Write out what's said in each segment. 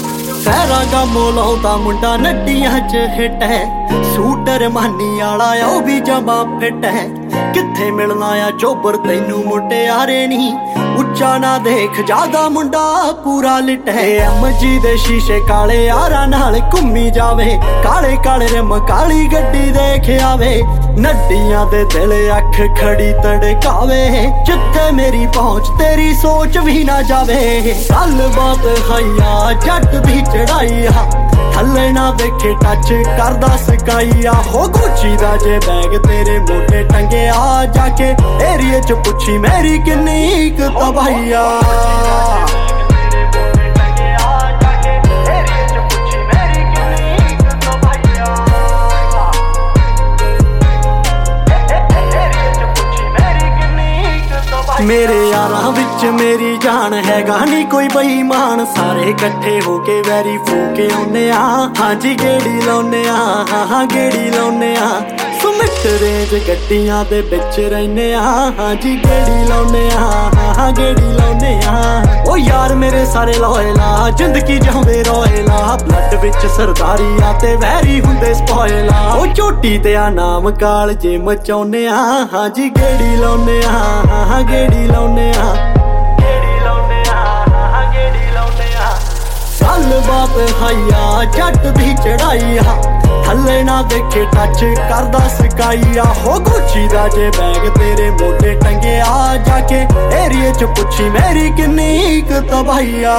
ਸਹਿਰਾ Gamow ਲਾਉਂਦਾ ਮੁੰਡਾ ਨੱਡੀਆਂ ਚ ਹਿੱਟ ਹੈ। ਸੂਟ ਰਮਾਨੀ ਵਾਲਾ ਉਹ ਵੀ ਜਮਾ ਫਿੱਟ ਹੈ। ਕਿੱਥੇ ਮਿਲਣਾ ਆ ਚੋਬਰ ਤੈਨੂੰ ਮੁਟਿਆਰੇ ਨੀ, ਉੱਚਾ ਨਾ ਦੇਖ ਜਿਆਦਾ ਮੁੰਡਾ ਪੂਰਾ ਲਿਟ ਹੈ। ਐਮਜੀ ਦੇ ਸ਼ੀਸ਼ੇ ਕਾਲੇ ਯਾਰਾਂ ਨਾਲ ਘੁੰਮੀ ਜਾਵੇ, ਕਾਲੇ ਕਾਲੇ ਰਿਮ ਕਾਲੀ ਗੱਡੀ ਦੇਖ ਆਵੇ। ਨੱਡੀਆਂ ਦੇ ਦਿਲ ਅੱਖ ਖੜੀ ਤੜਕਾਵੇ, ਜਿੱਥੇ ਮੇਰੀ ਪਹੁੰਚ ਤੇਰੀ ਸੋਚ ਵੀ ਨਾ ਜਾਵੇ। ਗੱਲ ਬਾਤ ਹਈਆ ਜੱਟ ਦੀ ਚੜਾਈ ਆ, ਥੱਲੇ ਨਾ ਦੇਖੇ ਟੱਚ ਕਰਦਾ ਸਕਾਈ ਆ। ਹੋ ਗੁੱਚੀ ਦਾ ਜੇ ਬੈਗ ਤੇਰੇ ਮੋਢੇ ਟੰਗਿਆ, ਜਾ ਕੇ ਏਰੀਏ ਚ ਪੁੱਛੀ ਮੇਰੀ ਕਿੰਨੀ ਕੁ ਤਬਾਹੀ ਆ। ਮੇਰੇ ਯਾਰਾਂ ਵਿੱਚ ਮੇਰੀ ਜਾਨ ਹੈਗਾ ਨੀ ਕੋਈ ਬੇਈਮਾਨ, ਸਾਰੇ ਇਕੱਠੇ ਹੋ ਕੇ ਵੈਰੀ ਫੂਕੇ ਆਉਨੇ ਆ। ਹਾਂਜੀ ਗੇੜੀ ਲਾਉਨੇ ਆ, ਹਾਂ ਗੇੜੀ ਲਾਉਨੇ ਆ। ਸੁਮਿਟ ਰੇਂਜ ਗੱਡੀਆਂ ਦੇ ਵਿੱਚ ਰਹਿੰਨੇ ਆ, ਹਾਂਜੀ ਗੇੜੀ ਲਾਉਨੇ ਆ, ਹਾਂ ਗੇੜੀ ਲਾਉਨੇ ਆ। ਉਹ ਯਾਰ ਮੇਰੇ ਸਾਰੇ ਲੋਇਲਾ, ਜ਼ਿੰਦਗੀ ਜਿਉਂਦੇ ਰੋਇਲਾ। ਬਲੱਡ ਵਿੱਚ ਸਰਦਾਰੀ ਆ ਤੇ ਵੈਰੀ ਹੁੰਦੇ ਸਪੋਇਲਾ। ਉਹ ਝੋਟੀ ਤੇ ਆ ਨਾਮ ਕਾਲ ਜੇ ਮਚਾਉਨੇ ਆ, ਹਾਂਜੀ ਗੇੜੀ ਲਾਉਨੇ ਆ, ਹਾਂ ਗੇੜੀ ਲਾਉਨੇ ਆ। ਗੱਲ ਬਾਤ ਹਈਆ ਜੱਟ ਦੀ ਚੜਾਈ ਆ, ਥੱਲੇ ਨਾ ਦੇਖੇ ਟੱਚ ਕਰਦਾ ਸਕਾਈ ਆ। ਹੋ ਗੁੱਚੀ ਦਾ ਜੇ ਬੈਗ ਤੇਰੇ ਮੋਢੇ ਟੰਗਿਆ, ਜਾ ਕੇ ਏਰੀਏ ਚ ਪੁੱਛੀ ਮੇਰੀ ਕਿੰਨੀ ਕੁ ਤਬਾਹੀ ਆ।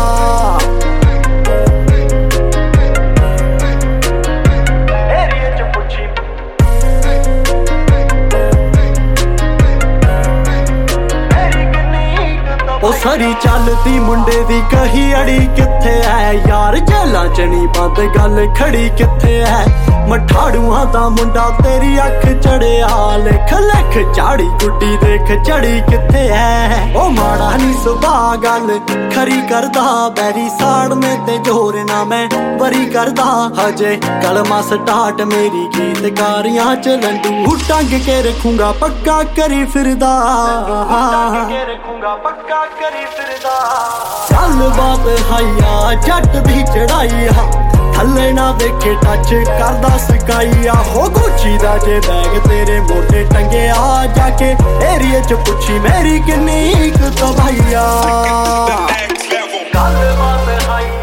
ਉਹ ਸਰੀ ਚੱਲਦੀ ਮੁੰਡੇ ਦੀ ਕਹੀ ਅੜੀ ਕਿੱਥੇ ਐ ਯਾਰ, ਜੇਲਾਂ ਚ ਨੀ ਬੰਦ ਗੱਲ ਖੜੀ ਕਿੱਥੇ ਐ। ਮਠਾੜੂਆਂ ਦਾ ਮੁੰਡਾ ਤੇਰੀ ਅੱਖ ਚੜਿਆ, ਲਿਖ ਲਿਖ ਝਾੜੀ ਗੁੱਡੀ ਦੇਖ ਚੜੀ ਕਿੱਥੇ ਐ। ਉਹ ਮਾੜਾ ਨੀ ਸੁਭਾ ਗੱਲ ਖਰੀ ਕਰਦਾ, ਬੈਰੀ ਸਾੜਨੇ ਤੇ ਜ਼ੋਰ ਨਾ ਮੈਂ ਵਰੀ ਕਰਦਾ। ਹਜੇ ਕਲਮਾ ਸਟਾਰਟ ਮੇਰੀ ਗੀਤਕਾਰੀਆਂ ਚ ਲੰਡੂ ਟੰਗ ਕੇ ਰੱਖੂੰਗਾ ਪੱਕਾ ਕਰੀ ਫਿਰਦਾ, ਗੱਲ ਬਾਤ ਹਈਆ ਜੱਟ ਦੀ ਚੜਾਈ ਆ, ਥੱਲੇ ਨਾ ਦੇਖੇ ਟੱਚ ਕਰਦਾ ਸਕਾਈ ਆ। ਹੋ ਗੁੱਚੀ ਦਾ ਜੇ ਬੈਗ ਤੇਰੇ ਮੋਢੇ ਟੰਗਿਆ, ਜਾ ਕੇ ਏਰੀਏ ਚ ਪੁੱਛੀ ਮੇਰੀ ਕਿੰਨੀ ਕੁ ਤਬਾਹੀ ਆ। ਗੱਲ ਬਾਤ ਹਈਆ